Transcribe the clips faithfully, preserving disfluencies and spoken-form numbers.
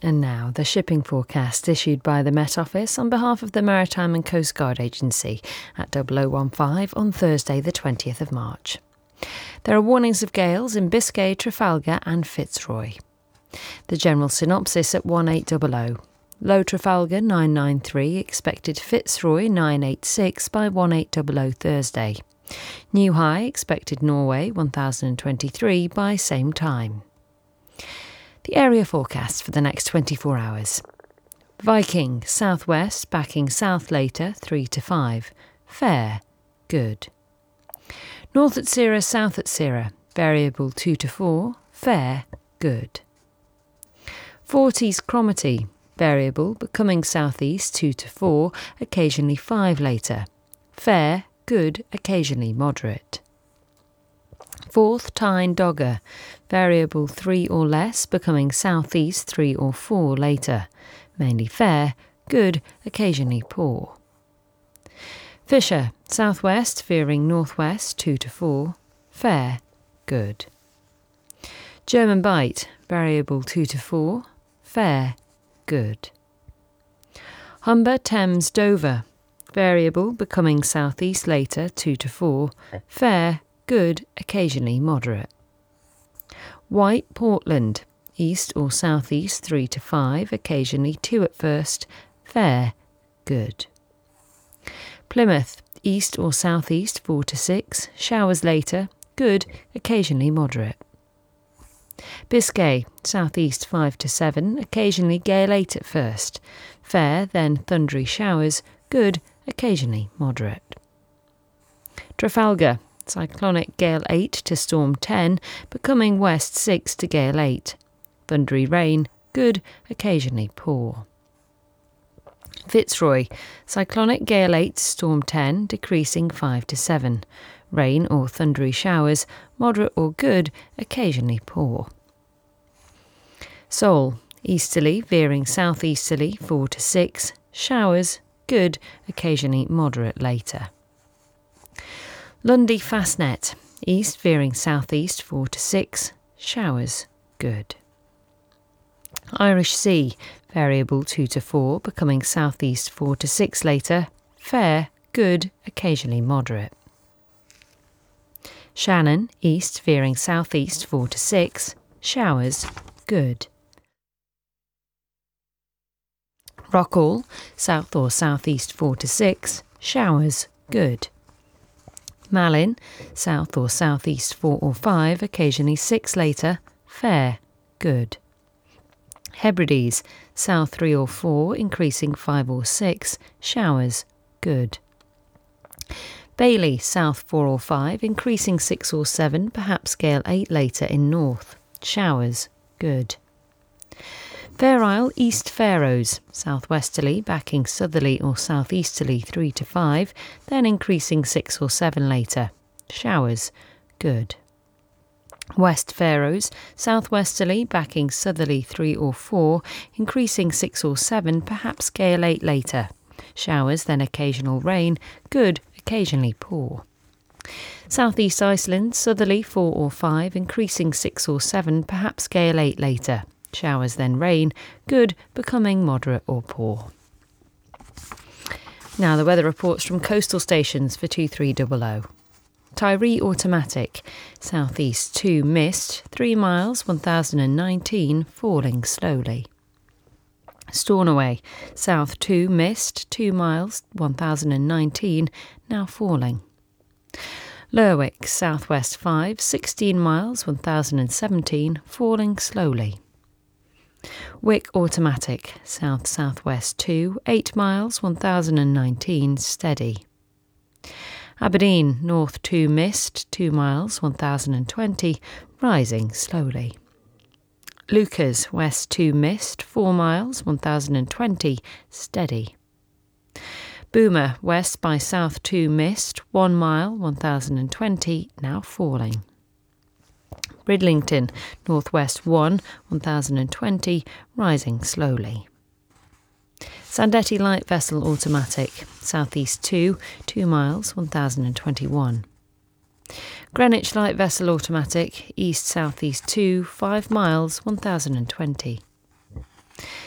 And now, the shipping forecast issued by the Met Office on behalf of the Maritime and Coast Guard Agency at double oh one five on Thursday the twentieth of March. There are warnings of gales in Biscay, Trafalgar and Fitzroy. The general synopsis at one eight hundred. Low Trafalgar nine nine three, expected Fitzroy nine eight six by one eight hundred Thursday. New high expected Norway one thousand twenty-three by same time. The area forecast for the next twenty-four hours. Viking, southwest, backing south later, three to five. Fair, good. North at Sierra, south at Sierra, variable two to four. Fair, good. Forties Cromarty, variable but coming southeast two to four, occasionally five later. Fair, good, occasionally moderate. Fourth Tyne Dogger, variable three or less, becoming southeast three or four later. Mainly fair, good, occasionally poor. Fisher, southwest, veering northwest two to four. Fair, good. German Bight, variable two to four. Fair, good. Humber Thames Dover, variable becoming southeast later two to four. Fair, good, occasionally moderate. White Portland, east or southeast three to five, occasionally two at first. Fair, good. Plymouth, east or southeast four to six, showers later, good, occasionally moderate. Biscay, southeast five to seven, occasionally gale eight at first. Fair, then thundery showers, good, occasionally moderate. Trafalgar, cyclonic gale eight to storm ten, becoming west six to gale eight. Thundery rain, good, occasionally poor. Fitzroy, cyclonic gale eight to storm ten, decreasing five to seven. Rain or thundery showers, moderate or good, occasionally poor. Seoul, easterly, veering southeasterly four to six, showers, good, occasionally moderate later. Lundy Fastnet, east veering southeast four to six, showers, good. Irish Sea, variable two to four, becoming southeast four to six later, fair, good, occasionally moderate. Shannon, east veering southeast four to six, showers, good. Rockall, south or southeast four to six, showers, good. Malin, south or southeast four or five, occasionally six later, fair, good. Hebrides, south three or four, increasing five or six, showers, good. Bailey, south four or five, increasing six or seven, perhaps gale eight later in north, showers, good. Fair Isle, East Faroes, southwesterly, backing southerly or southeasterly three to five, then increasing six or seven later. Showers, good. West Faroes, southwesterly, backing southerly three or four, increasing six or seven, perhaps gale eight later. Showers, then occasional rain, good, occasionally poor. Southeast Iceland, southerly four or five, increasing six or seven, perhaps gale eight later. Showers then rain, good, becoming moderate or poor. Now the weather reports from coastal stations for two three hundred. Tiree Automatic, southeast two mist, three miles, one thousand nineteen, falling slowly. Stornoway, south two mist, two miles, one thousand nineteen, now falling. Lerwick, southwest five, sixteen miles, one thousand seventeen, falling slowly. Wick Automatic, south-southwest two, eight miles, one thousand nineteen, steady. Aberdeen, north two mist, two miles, one thousand twenty, rising slowly. Lucas, west two mist, four miles, one thousand twenty, steady. Boomer, west by south two mist, one mile, one thousand twenty, now falling. Bridlington, northwest one, one thousand twenty, rising slowly. Sandetti Light Vessel Automatic, southeast two, two miles, one thousand twenty-one. Greenwich Light Vessel Automatic, east-southeast two, five miles, one thousand twenty.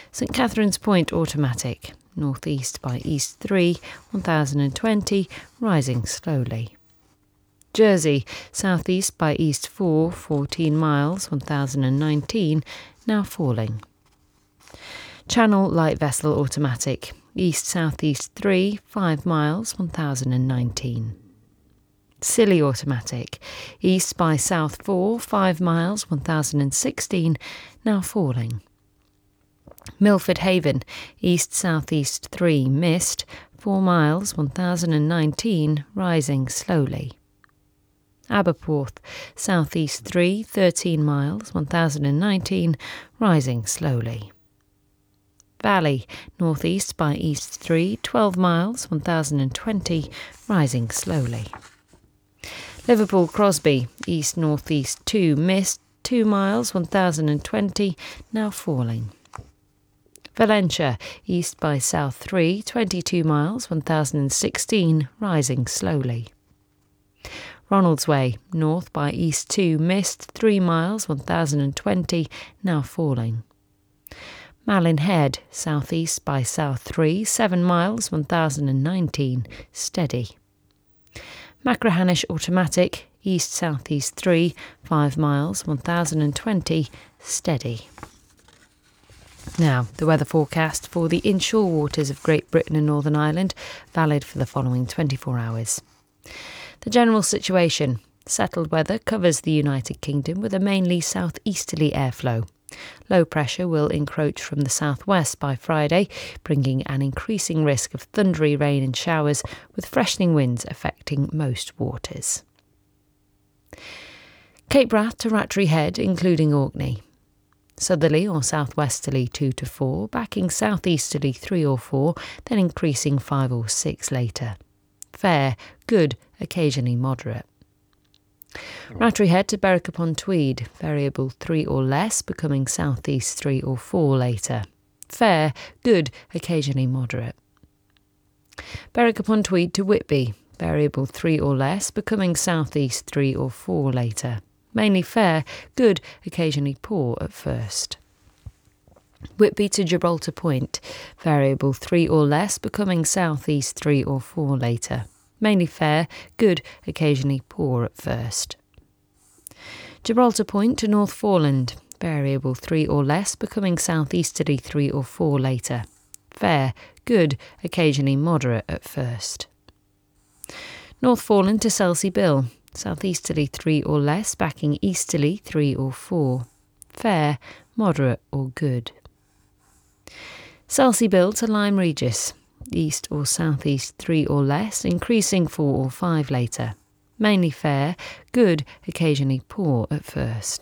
St Catherine's Point automatic, northeast by east three, one thousand twenty, rising slowly. Jersey, southeast by east four, fourteen miles, one thousand nineteen, now falling. Channel light vessel automatic, east-southeast three, five miles, one thousand nineteen. Scilly automatic, east by south four, five miles, one thousand sixteen, now falling. Milford Haven, east-southeast three, mist, four miles, one thousand nineteen, rising slowly. Aberporth, southeast three, thirteen miles, one thousand nineteen, rising slowly. Valley, northeast by east three, twelve miles, one thousand twenty, rising slowly. Liverpool Crosby, east-northeast two, mist, two miles, one thousand twenty, now falling. Valentia, east by south three, twenty-two miles, one thousand sixteen, rising slowly. Ronaldsway, north by east two, mist, three miles, one thousand twenty, now falling. Malin Head, southeast by south three, seven miles, one thousand nineteen, steady. Machrihanish automatic, east-southeast three, five miles, one thousand twenty, steady. Now, the weather forecast for the inshore waters of Great Britain and Northern Ireland, valid for the following twenty-four hours. The general situation: settled weather covers the United Kingdom with a mainly southeasterly airflow. Low pressure will encroach from the southwest by Friday, bringing an increasing risk of thundery rain and showers, with freshening winds affecting most waters. Cape Wrath to Rattray Head, including Orkney. Southerly or southwesterly two to four, backing southeasterly three or four, then increasing five or six later. Fair, good, occasionally moderate. Rattray Head to Berwick upon Tweed, variable three or less, becoming southeast three or four later. Fair, good, occasionally moderate. Berwick upon Tweed to Whitby, variable three or less, becoming southeast three or four later. Mainly fair, good, occasionally poor at first. Whitby to Gibraltar Point, variable three or less, becoming southeast three or four later. Mainly fair, good, occasionally poor at first. Gibraltar Point to North Foreland, variable three or less, becoming southeasterly three or four later. Fair, good, occasionally moderate at first. North Foreland to Selsey Bill, southeasterly three or less, backing easterly three or four. Fair, moderate or good. Selsey Bill to Lyme Regis, east or southeast three or less, increasing four or five later. Mainly fair, good, occasionally poor at first.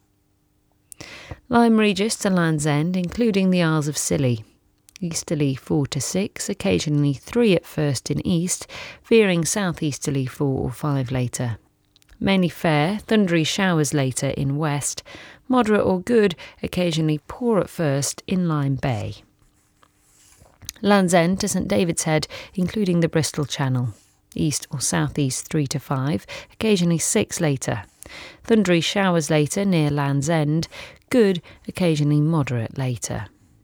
Lyme Regis to Land's End, including the Isles of Scilly. Easterly four to six, occasionally three at first in east, veering southeasterly four or five later. Mainly fair, thundery showers later in west. Moderate or good, occasionally poor at first in Lyme Bay. Land's End to St David's Head, including the Bristol Channel. East or southeast three to five, occasionally six later. Thundery showers later near Land's End. Good, occasionally moderate later.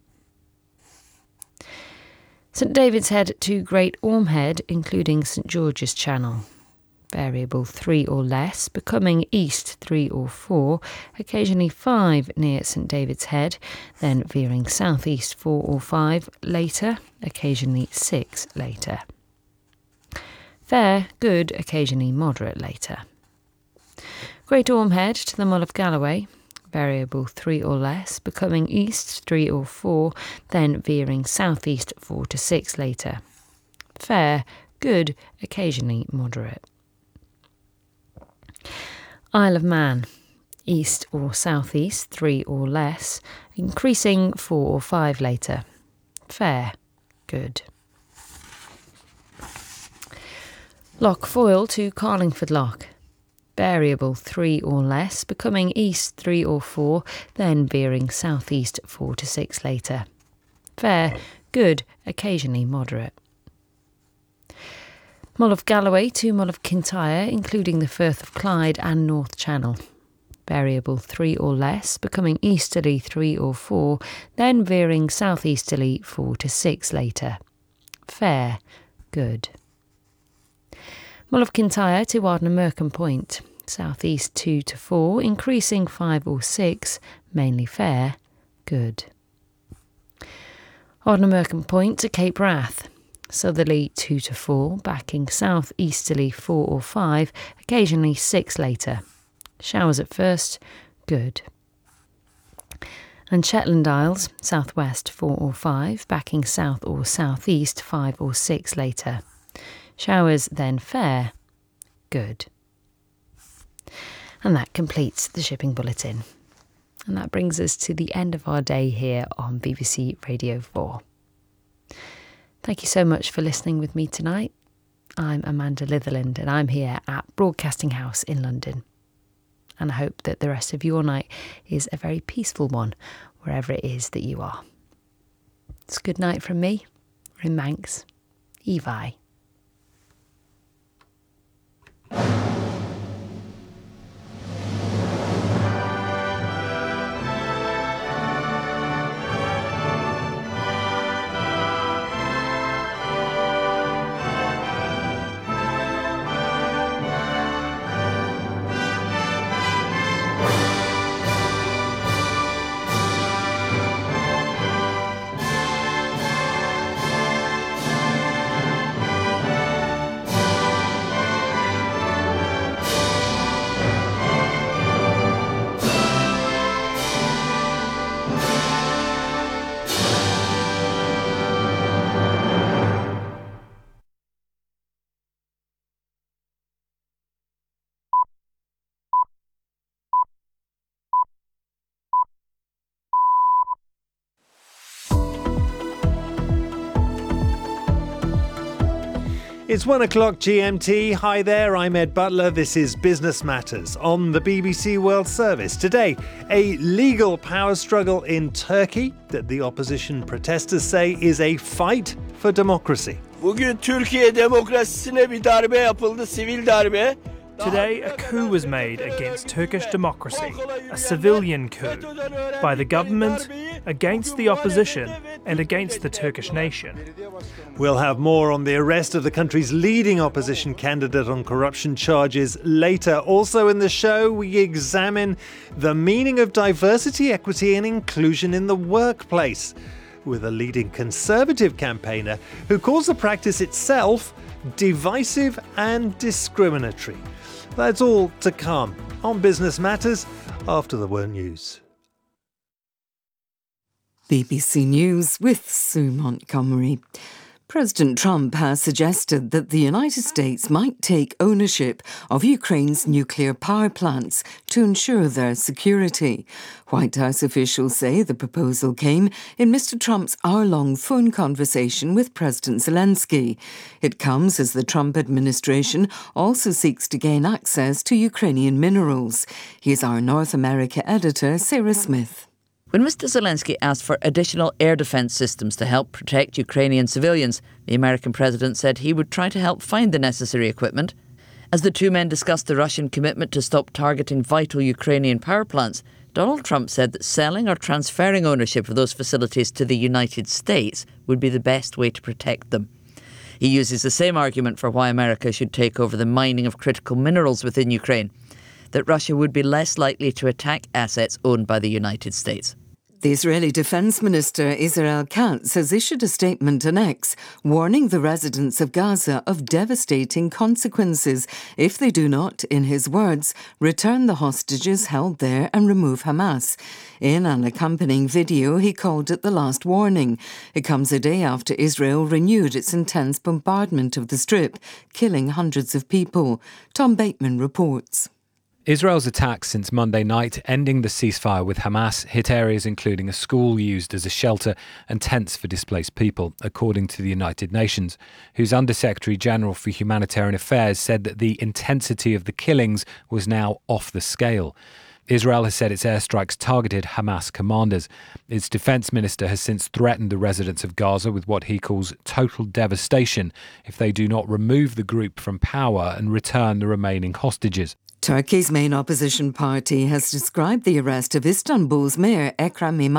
St David's Head to Great Orme Head, including St George's Channel. Variable three or less, becoming east three or four, occasionally five near St David's Head, then veering southeast four or five later, occasionally six later. Fair, good, occasionally moderate later. Great Orme Head to the Mull of Galloway, variable three or less, becoming east three or four, then veering southeast four to six later. Fair, good, occasionally moderate. Isle of Man, east or southeast three or less, increasing four or five later. Fair, good. Loch Foyle to Carlingford Loch, variable three or less, becoming east three or four, then veering southeast four to six later. Fair, good, occasionally moderate. Mull of Galloway to Mull of Kintyre, including the Firth of Clyde and North Channel. variable three or less, becoming easterly three or four, then veering southeasterly four to six later. Fair, good. Mull of Kintyre to Ardnamurchan Point, southeast two to four, increasing five or six, mainly fair, good. Ardnamurchan Point to Cape Wrath, southerly two to four, backing southeasterly four or five, occasionally six later. Showers at first, good. And Shetland Isles, southwest four or five, backing south or southeast five or six later. Showers then fair, good. And that completes the shipping bulletin. And that brings us to the end of our day here on B B C Radio four. Thank you so much for listening with me tonight. I'm Amanda Litherland and I'm here at Broadcasting House in London. And I hope that the rest of your night is a very peaceful one, wherever it is that you are. It's good night from me, Rin Manx, Evi. It's one o'clock G M T. Hi there, I'm Ed Butler. This is Business Matters on the B B C World Service. Today, a legal power struggle in Turkey that the opposition protesters say is a fight for democracy. Bugün Türkiye demokrasisine bir darbe yapıldı, sivil darbe. Today, a coup was made against Turkish democracy, a civilian coup, by the government, against the opposition, and against the Turkish nation. We'll have more on the arrest of the country's leading opposition candidate on corruption charges later. Also in the show, we examine the meaning of diversity, equity, and inclusion in the workplace, with a leading Conservative campaigner who calls the practice itself divisive and discriminatory. That's all to come on Business Matters after the World News. B B C News with Sue Montgomery. President Trump has suggested that the United States might take ownership of Ukraine's nuclear power plants to ensure their security. White House officials say the proposal came in Mister Trump's hour-long phone conversation with President Zelensky. It comes as the Trump administration also seeks to gain access to Ukrainian minerals. Here's our North America editor, Sarah Smith. When Mister Zelensky asked for additional air defence systems to help protect Ukrainian civilians, the American president said he would try to help find the necessary equipment. As the two men discussed the Russian commitment to stop targeting vital Ukrainian power plants, Donald Trump said that selling or transferring ownership of those facilities to the United States would be the best way to protect them. He uses the same argument for why America should take over the mining of critical minerals within Ukraine, that Russia would be less likely to attack assets owned by the United States. The Israeli Defence Minister Israel Katz has issued a statement on X warning the residents of Gaza of devastating consequences if they do not, in his words, return the hostages held there and remove Hamas. In an accompanying video, he called it the last warning. It comes a day after Israel renewed its intense bombardment of the Strip, killing hundreds of people. Tom Bateman reports. Israel's attacks since Monday night, ending the ceasefire with Hamas, hit areas including a school used as a shelter and tents for displaced people, according to the United Nations, whose Under-Secretary General for Humanitarian Affairs said that the intensity of the killings was now off the scale. Israel has said its airstrikes targeted Hamas commanders. Its defence minister has since threatened the residents of Gaza with what he calls total devastation if they do not remove the group from power and return the remaining hostages. Turkey's main opposition party has described the arrest of Istanbul's mayor Ekrem İmamoğlu